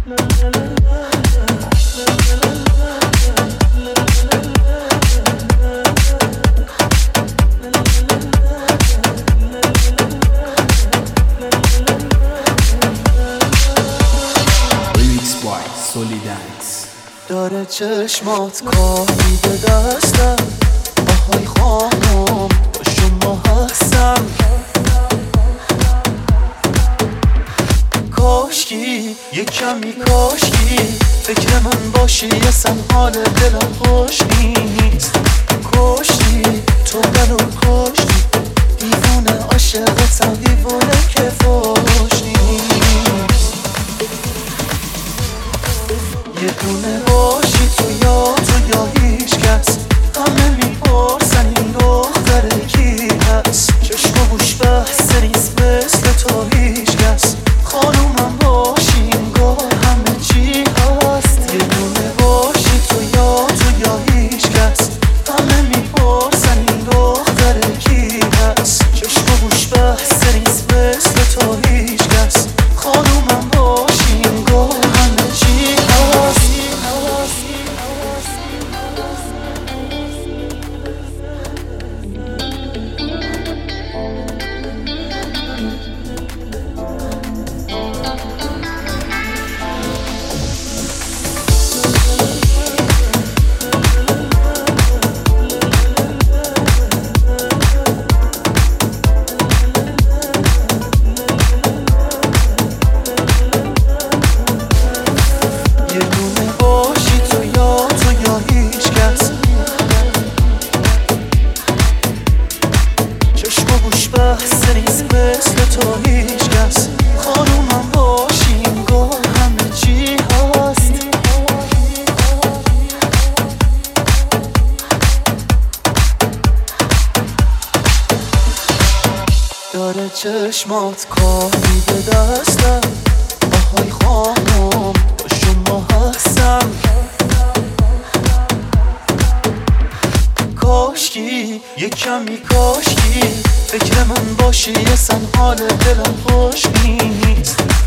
داره چشمات کار میده دستم، آهای خانم با شما هستم. کاشکی یه کمی کاشکی فکر من باشی، اصلا حال دلم خوش نیست. کشتی تو منو کشتی، دیوونه عاشقتم، دیوونه که فوش نیست. یه دونه باشی تو یا هیچ کس، همه میپرسن این دختر کی هست. چشم و گوش بحث نیست مثل تو هیچ کس، خانومم باشی انگار همه چی هست. یه دونه باشی تو یا هیچ کس، همه میپرسن این دختر کی هست. چشم و گوش بحث نیست مثل تو هیچ کس، خانومم باشی انگار همه چی هست. بحث نیست مثل تو هیچ کس، خانومم باشی انگار همه چی هست. داره چشمات کار میده دستم، آهای خانوم با شما هستم. کاشکی یه کمی کاشکی فکر من باشی، اصلا حال دلم خوش نیست.